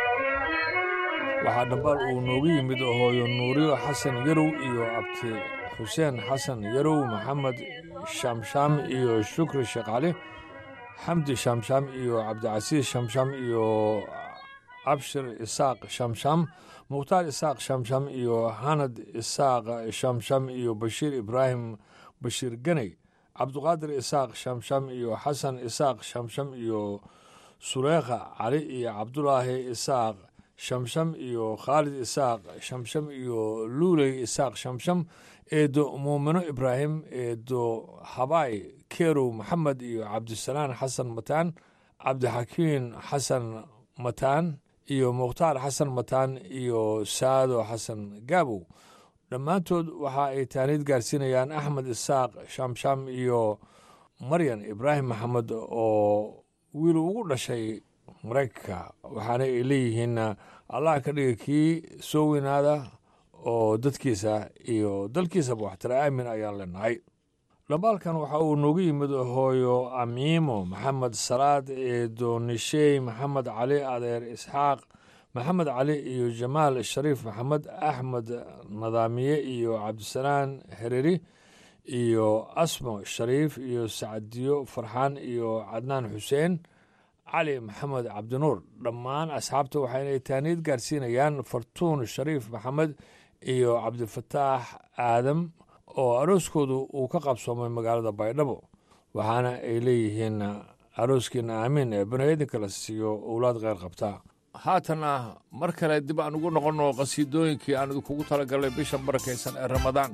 waxaa dhambaal uu noogu yimid hooyo nuuriyo xasan yarow iyo abti xuseen xasan yarow maxamed shaamshaam iyo shukri sheekh xamdi shaamshaam iyo cabdicasiis shaamshaam iyo cabshir isaaq shaamshaam mukhtaar isaaq shaamshaam iyo hanad isaaq shaamshaam iyo bashiir ibraahim bashiir ganey cabduqaadir isaaq shaamshaam iyo xasan isaaq shaamshaam iyo sureekha cali iyo cabdulaahi isaaq shamsham iyo khaalid isaaq shamsham iyo luuley isaaq shamsham eedo muumino ibraahim eedo habaay kerow maxamed iyo cabdisalaan xasan mataan cabdixakiin xasan mataan iyo mukhtaar xasan mataan iyo saado xasan gaabow dhammaantood waxa ay taaniid gaarsiinayaan axmed isaaq shamsham iyo maryan ibraahim maxamed oo wiil ugu dhashay maraykanka waxaana ay leeyihiin allah ka dhiga kii soo weynaada oo dadkiisa iyo dalkiisaba waxtira aamin ayaan leenahay dhambaalkan waxa uu noogu yimid hooyo amiimo maxamed salaad eedo nishey maxamed cali adeer isxaaq maxamed cali iyo jamaal shariif maxamed axmed nadaamiye iyo cabdisalaan hereri iyo asmo shariif iyo sacdiyo farxaan iyo cadnaan xuseen cali maxamed cabdinuur dhammaan asxaabta waxaynay taaniid gaarsiinayaan fartuun shariif maxamed iyo cabdifataax aadam oo arooskoodu uu ka qabsoomay magaalada baydhabo waxaana ay leeyihiin arooskiina aamiin ee baniaadinka la siiyo owlaad kheyr qabtaa haatanna mar kale dib aan ugu noqonno qhasiidooyinkii aan idinkugu talagalnay bisha barakaysan ee ramadaan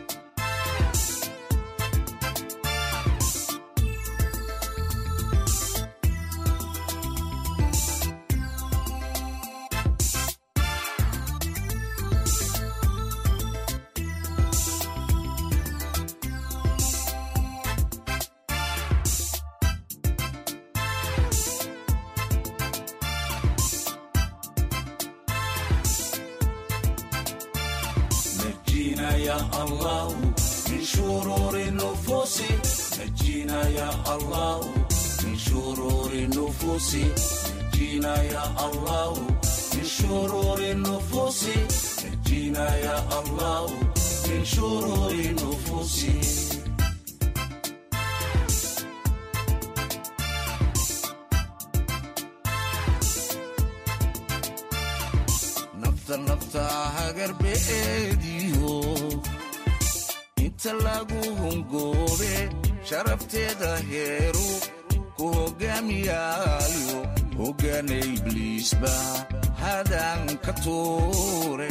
sharafteeda heeru ku hogaamiyaayo hogaana ibliisba hadaan ka tuure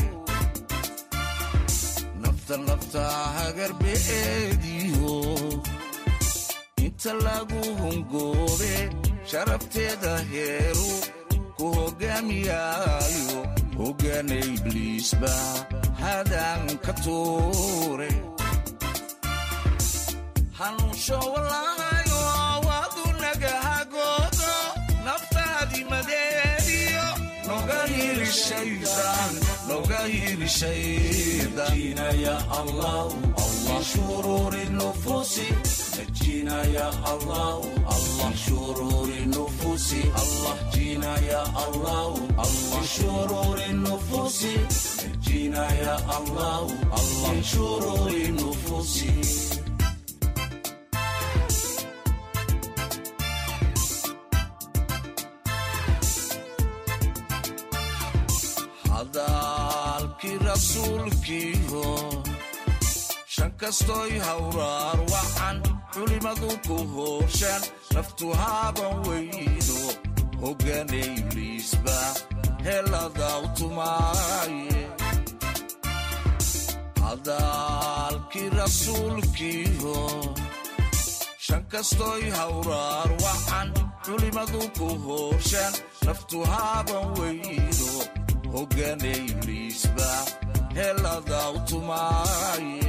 nafta nafta hagarbeediyo inta lagu hungoobe sharafteeda heeru ku hogaamiyaayo hogaana ibliisba hadaan ka tuure hanuunsho walaayo waadu nagahagoodo naftaadii madeediyo noga hili shaydaan noga hili shaydaan ya allah min shuruuri nufuusi نجينا يا الله الله من شرور النفوس الله جينا يا الله الله من شرور النفوس نجينا يا الله الله من شرور النفوس hadalkii rasuulkiiho shan kastoy hawraar waxaan culimadu ku hooshaan naftu haaban weydo hoggaanay ibliisba heladaw tumaaye hadalkii rasuulkiiho shan kastoy hawraar waxaan culimadu ku hooshaan naftu haaban weydo hoggaanay ibliisba heladaw tumaaye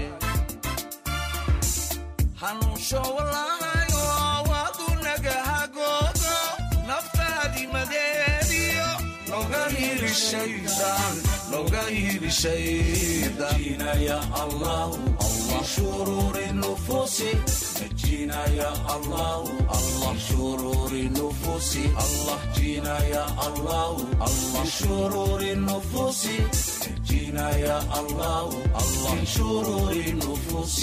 hanuunsho walaayo waadu nagahagoodo naftaadii madeediyo noga hili shaydaan noga hili shaydaan نجينا يا الله الله شرور النفوس نجينا يا الله الله شرور النفوس الله جينا يا الله الله شرور النفوس نجينا يا الله الله شرور النفوس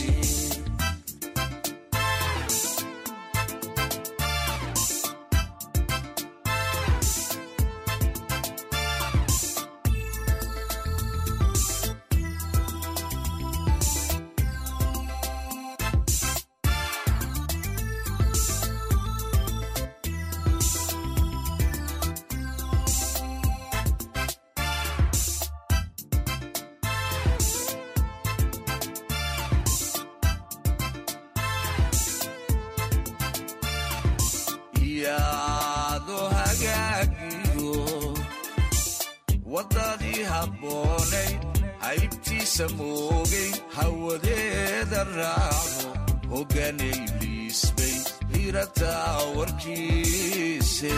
yaado hagaagiyo waddadii habboonay haybtiisa moogay hawadeeda raaco hoggaanay ibliisbay hirataa warkiise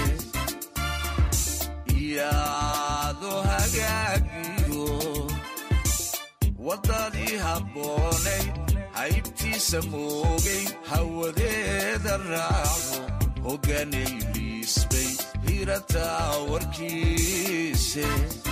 yaado hagaagiyo waddadii habboonay haybtiisa moogay hawadeeda raaco hoggaanay ibliisbay hirataa warkiise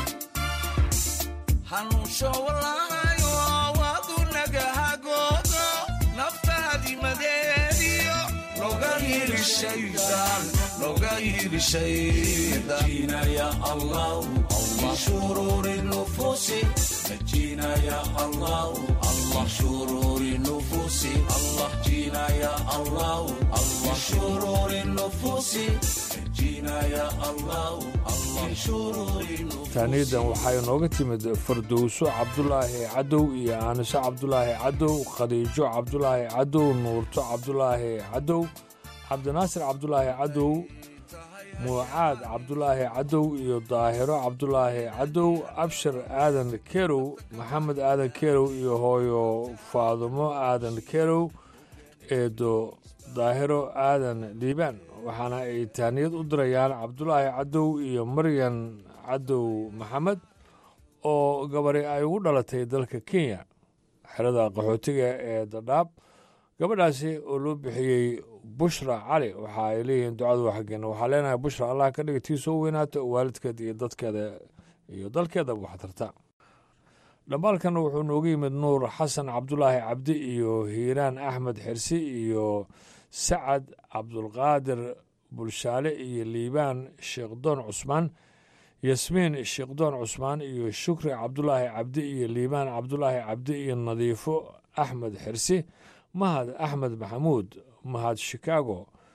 hanuunsho walaayo waadu nagahagoodo naftaadii madeediyo noga hili shaydaan noga hili shaydaan نجينا يا الله الله شرور النفوس نجينا يا الله الله شرور النفوس الله جينا يا الله الله شرور النفوس نجينا يا الله الله شرور النفوس taaniyadan waxay nooga timid fardowso cabdulaahi cadow iyo aanisho cabdulaahi cadow khadiijo cabdulaahi cadow nuurto cabdulaahi cadow cabdinaasir cabdulaahi cadow muucaad cabdulaahi cadow iyo daahiro cabdulaahi cadow abshir aadan kerow maxamed aadan kerow iyo hooyo faadumo aadan kerow eedo daahiro aadan dhiibaan waxaana ay taaniyad u dirayaan cabdulaahi cadow iyo maryan cadow maxamed oo gabari ay ugu dhalatay dalka kenya xerada qaxootiga ee dadhaab gabadhaasi oo loo bixiyey bushra cali waxa ay leeyihiin ducadu waa xaggeena waxaa leenahay bushra allah ka dhiga tii soo weynaata oo waalidkeeda iyo dadkeeda iyo dalkeedaba wax tarta dhambaalkan wuxuu nooga yimid nuur xasan cabdulaahi cabdi iyo hiiraan axmed xirsi iyo sacad cabdulqaadir bulshaale iyo liibaan sheekhdoon cusmaan yasmiin sheekhdoon cusmaan iyo shukri cabdulaahi cabdi iyo liibaan cabdulaahi cabdi iyo nadiifo axmed xirsi mahad axmed maxamuud mahad shikaago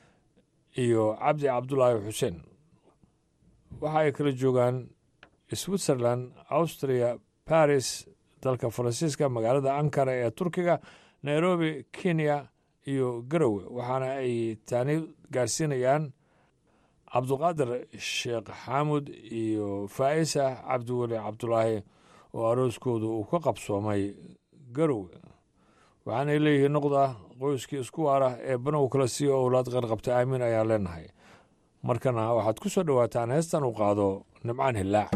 iyo cabdi cabdulaahi xuseen waxa ay kala joogaan switzerland austria baris dalka faransiiska magaalada ankara ee turkiga nairobi kenya iyo garowe waxaana ay taani gaarsiinayaan cabduqaadir sheekh xaamud iyo faa'isa cabdiweli cabdulaahi oo arooskooda uu ka qabsoomay garowe waxaanay leeyihiin noqda qoyskii isku waara ee banow kala siiyo owlaad qarqabta aamiin ayaan leenahay markana waxaad ku soo dhowaataan heestan uu qaado nimcaan hillaac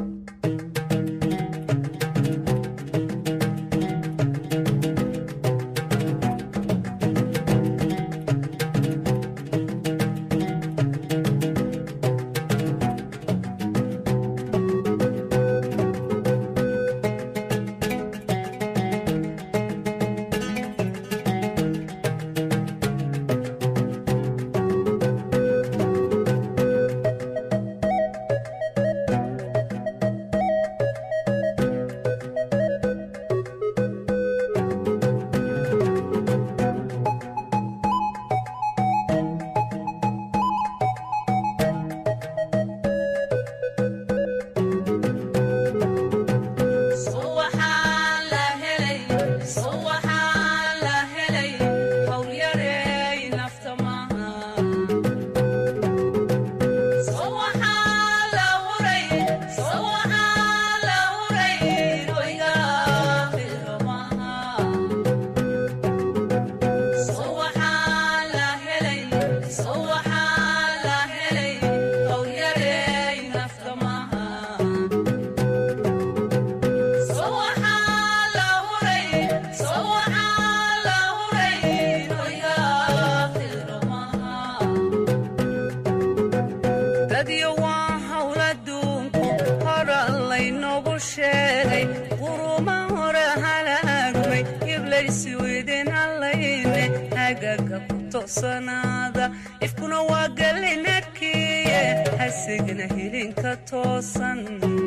toosanaada ifkuna waa gallinadkiye hasigna hilinka toosan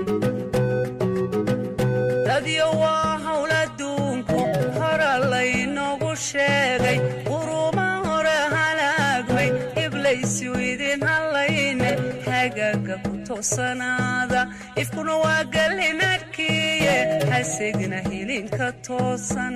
dadyo waa hawl adduunku hora laynoogu sheegay quruma hore halaagmay iblaysu idin hallayne hagaaga ku toosanaada ifkuna waa gallinadkiye hasigna hilinka toosan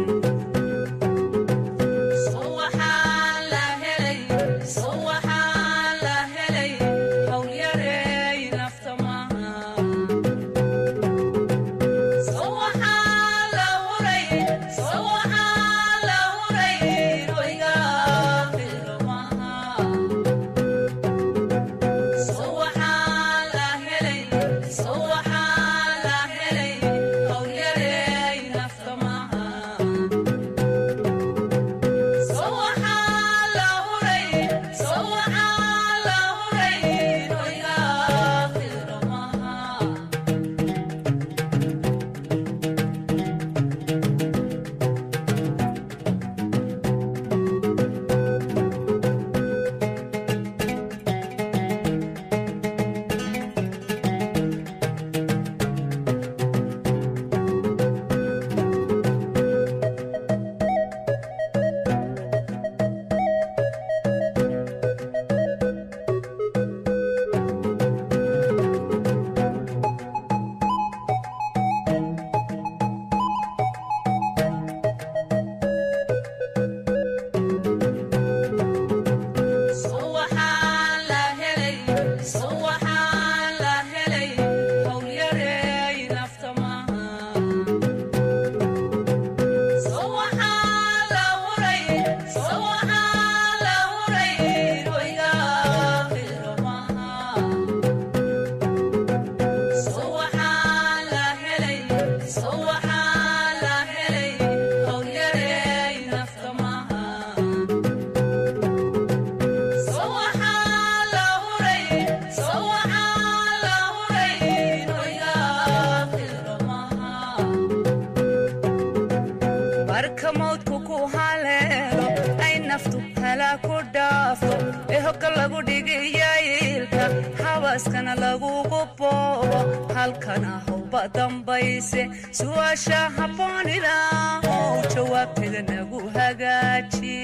xawaaskana lagugu boobo halkana howba dambayse su'aasha habboonida oo jawaabteeda nagu hagaaji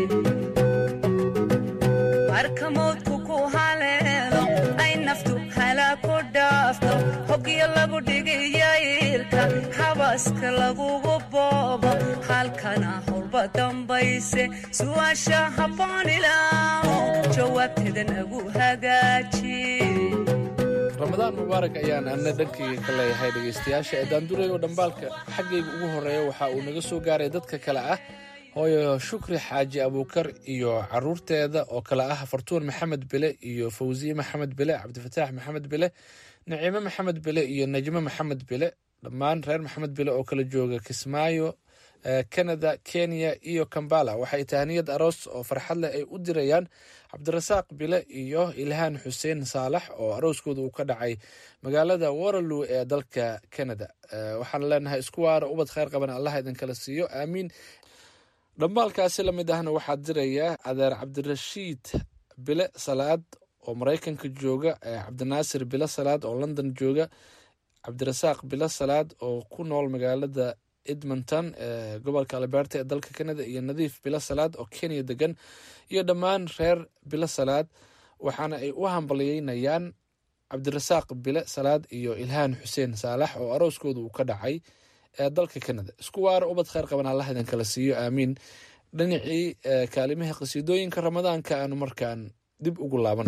marka mawdku ku haleelo ay naftu halaa ku dhaafto hoggiyo lagu dhigaya ilka xawaaska lagugu boobo halkana howba dambayse su'aasha habboonida oo jawaabteeda nagu hagaaji ramadaan mubaarak ayaan anna dhankayga ka leeyahay dhegaystayaasha ee daanduray oo dhambaalka xaggayga ugu horreeya waxa uu naga soo gaaray dadka kale ah hooyo shukri xaaji abuukar iyo carruurteeda oo kale ah fartuun maxamed bile iyo fawsiye maxamed bile cabdifataax maxamed bile naciime maxamed bile iyo najme maxamed bile dhammaan reer maxamed bile oo kala jooga kismaayo kanada kenya iyo kambala waxay tahaniyad aroos oo farxad leh ay u dirayaan cabdirasaaq bile iyo ilhaan xuseen saalax oo arooskooda uu ka dhacay magaalada waraloo ee dalka kanada waxaan leenahay isku waara ubad khayr qaban allah idinkala siiyo aamiin dhambaalkaasi lamid ahna waxaa diraya adeer cabdirashiid bile salaad oo maraykanka jooga cabdinaasir bile salaad oo london jooga cabdirasaaq bile salaad oo ku nool magaalada edmonton ee gobolka alberta ee dalka canada iyo nadiif bilo salaad oo kenya degan iyo dhammaan reer bilo salaad waxaana ay u hambalyeynayaan cabdirasaaq bile salaad iyo ilhaan xuseen saalax oo arooskooda uu ka dhacay ee dalka canada isku waara ubad khayr qaban allah idin kala siiyo aamiin dhinacii kaalimaha qasiidooyinka ramadaanka aanu markaan dib ugu laaban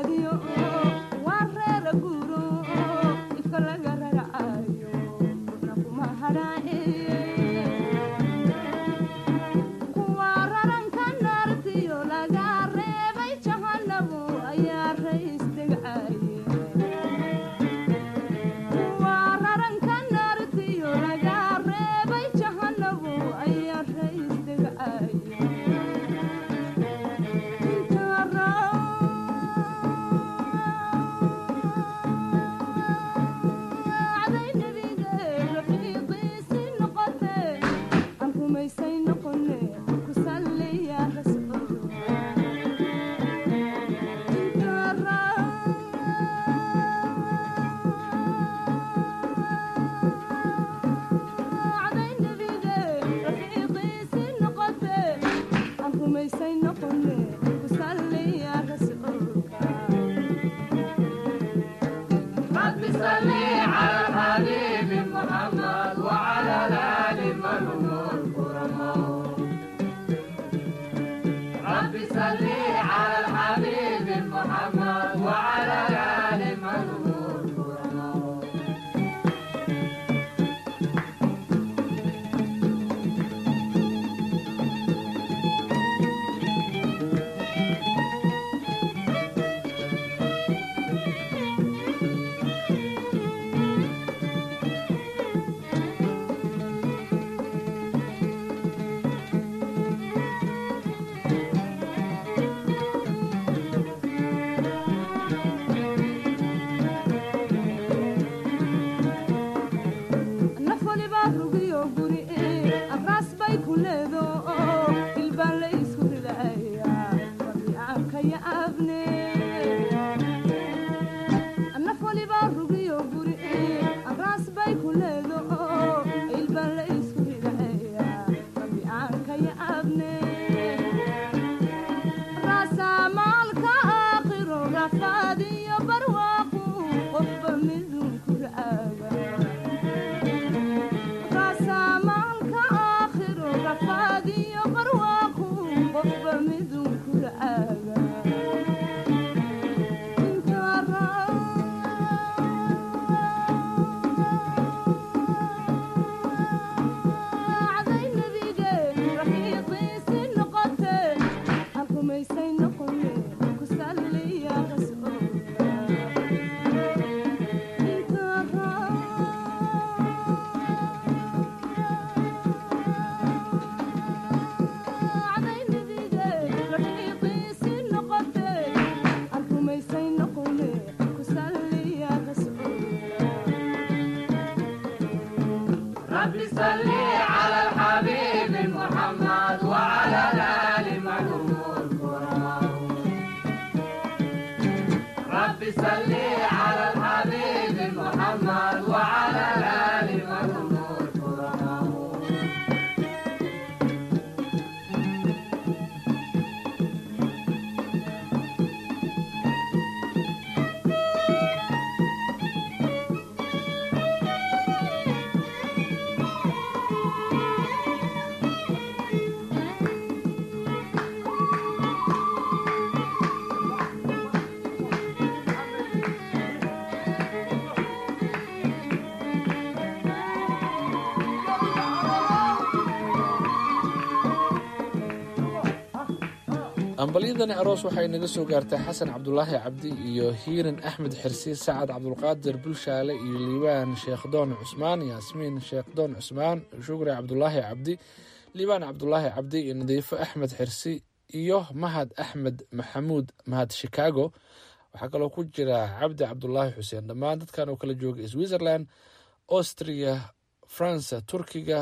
ambalyadani aroos waxay naga soo gaartay xasan cabdulaahi cabdi iyo hiirin axmed xirsi sacad cabdulqaadir bulshaale iyo liibaan sheekhdoon cusmaan yaasmiin sheekhdoon cusmaan shukri cabdulaahi cabdi liibaan cabdulaahi cabdi iyo nadiifo axmed xirsi iyo mahad axmed maxamuud mahad shikaago waxaa kaloo ku jira cabdi cabdulaahi xuseen dhammaan dadkan oo kala jooga switzerland austria faransa turkiga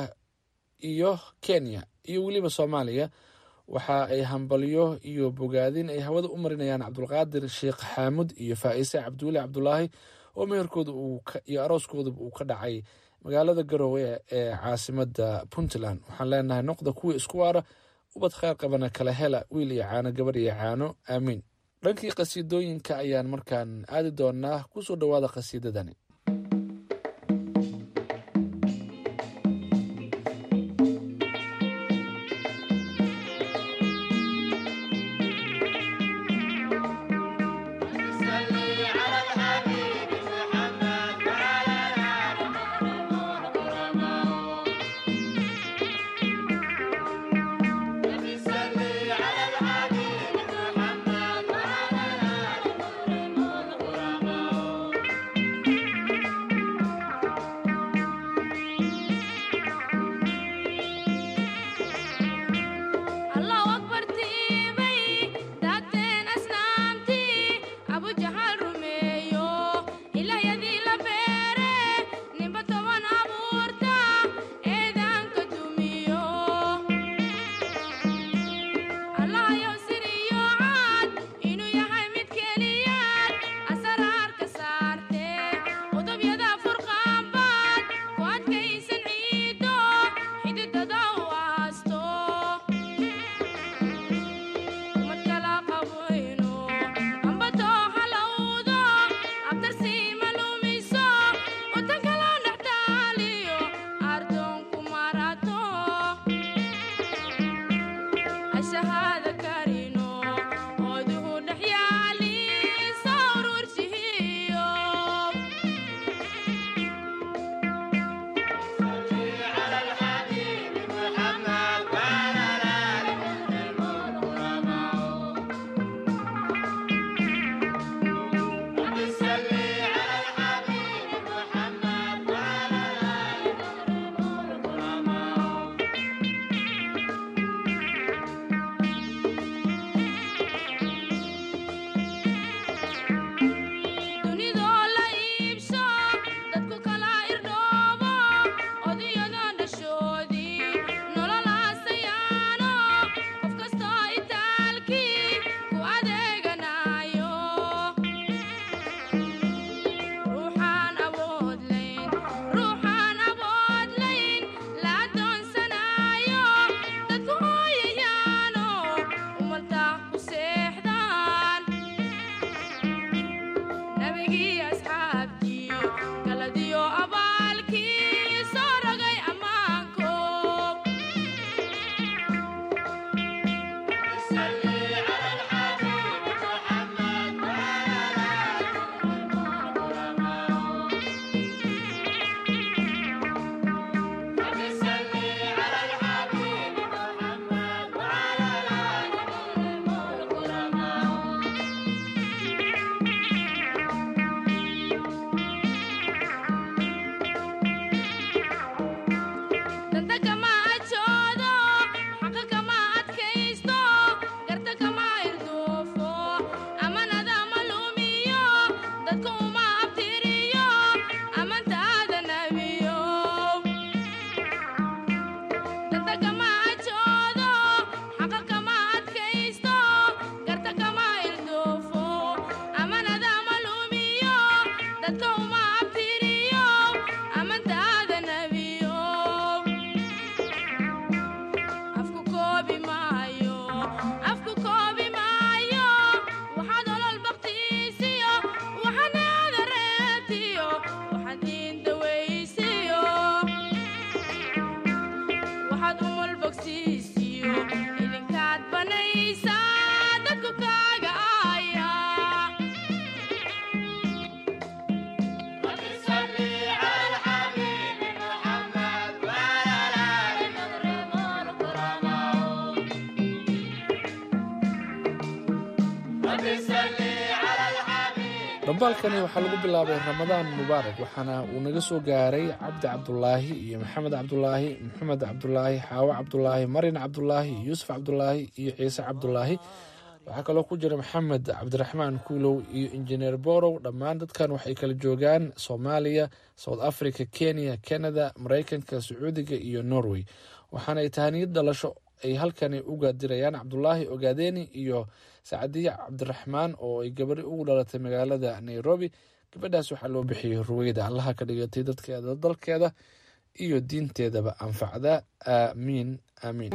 iyo kenya iyo weliba soomaaliya waxa ay hambalyo iyo bogaadin ay hawada u marinayaan cabdulqaadir sheekh xaamud iyo faa'ise cabduuli cabdulaahi oo meherkooda iyo arooskooda uu ka dhacay magaalada garowe ee caasimada puntland waxaan leenahay noqda kuwii isku waara ubad kheyr qabana kala hela wiil iyo caano gabar iyo caano aamiin dhankii qasiidooyinka ayaan markaan aadi doonaa kusoo dhowaada qasiidadani dhambaalkani waxaa lagu bilaabay ramadaan mubaarak waxaana uu naga soo gaaray cabdi cabdulaahi iyo maxamed cabdulaahi maxamed cabdulaahi xaawo cabdulaahi marin cabdulaahi yuusuf cabdulaahi iyo ciise cabdulaahi waxaa kaloo ku jira maxamed cabdiraxmaan kuulow iyo injineer borow dhammaan dadkan waxay kala joogaan soomaaliya south africa kenya canada maraykanka sacuudiga iyo norway waxaana ay tahaniyad dhalasho ay halkani uga dirayaan cabdulaahi ogaadeni iyo sacadiya cabdiraxmaan oo ay gabari ugu dhalatay magaalada nairobi gabadhaas waxaa loo bixiyey ruweyda allaha ka dhigatay dadkeeda dalkeeda iyo diinteedaba anfacda aamiin aamiin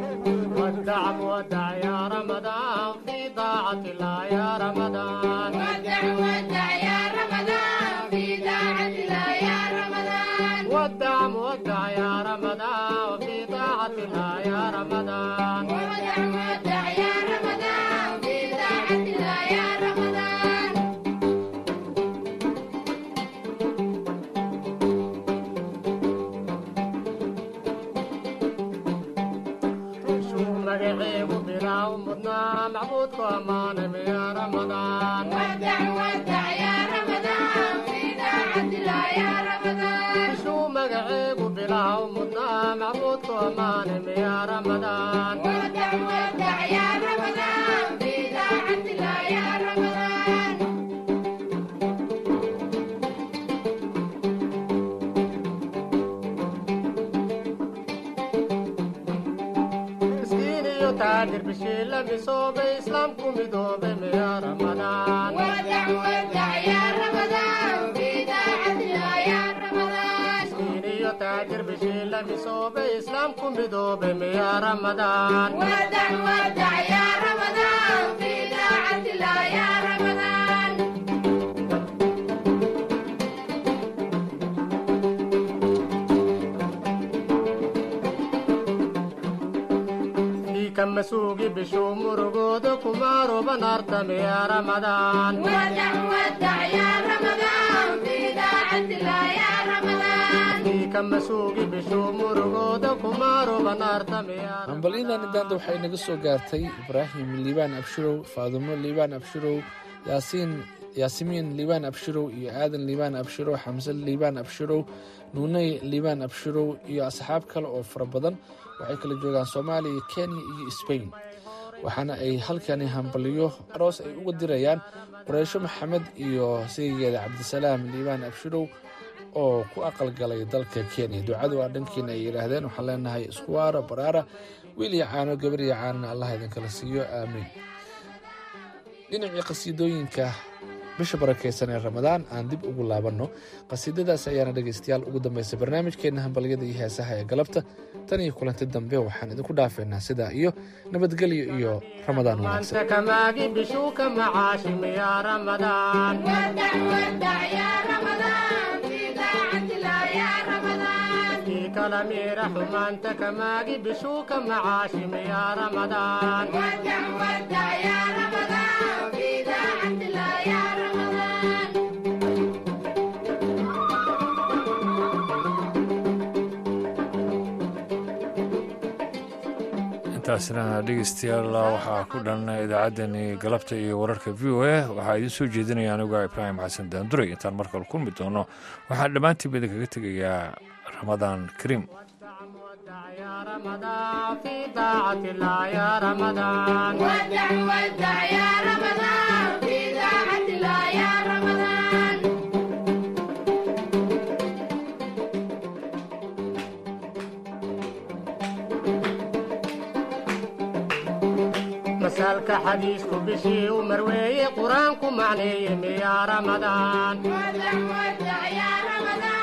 معبودك أمان يا رمضان ودع ودع يا رمضان في داعة الله يا رمضان شو مقعيب بلا ومضنا معبودك أمان يا رمضان ودع ودع يا رمضان في داعة الله يا رمضان تاجر بشيل بصوب إسلامكم يدوب يا رمضان ودع ودع يا رمضان في داعة الله يا رمضان سيني تاجر بشيل بصوب إسلامكم يدوب يا رمضان ودع ودع يا رمضان في داعة الله يا رمضان كم سوقي بشو مرقود كمارو بنارتم يا رمضان ودع ودع يا رمضان في داعة الله يا رمضان كم سوقي بشو مرقود كمارو بنارتم يا رمضان hambalyadan indaanda waxay naga soo gaartay ibraahim liibaan abshirow faadumo liibaan abshirow yaasiin yaasimiin liibaan abshirow iyo aadan liibaan abshirow xamse liibaan abshirow nuunay liibaan abshirow iyo asxaab kale oo fara badan waxay kala joogaan soomaaliya kenya iyo sbain waxaana ay halkani hambalyo aroos ay uga dirayaan qureysho maxamed iyo saygeeda cabdisalaam liibaan abshirow oo ku aqalgalay dalka kenya ducadu waa dhankiina ay yidhaahdeen waxaan leenahay isku waara baraara wiil iyo caano gabar iyo caanana allah idinkala siiyo aamiin dhinacii qasiidooyinka bisha barakeysan ee ramadaan aan dib ugu laabanno qasiidadaas ayaana dhegaystayaal ugu dambaysa barnaamijkeenna hambalyada iyo heesaha ee galabta tan iyo kulanti dambe waxaan idinku dhaafeynaa sidaa iyo nabadgelyo iyo ramadaan intaasna dhegeystayaal waxaa ku dhan idaacaddani galabta iyo wararka v o a waxaa idiin soo jeedinaya aniga ibraahim xasan daanduray intaan markale kulmi doono waxaan dhammaantiiba idinkaga tegayaa ramadaan kariim في طاعة الله يا رمضان ودع ودع يا رمضان في طاعة الله يا رمضان مسالك حديثكم بشي ومروي قرآنكم معني يا رمضان ودع ودع يا رمضان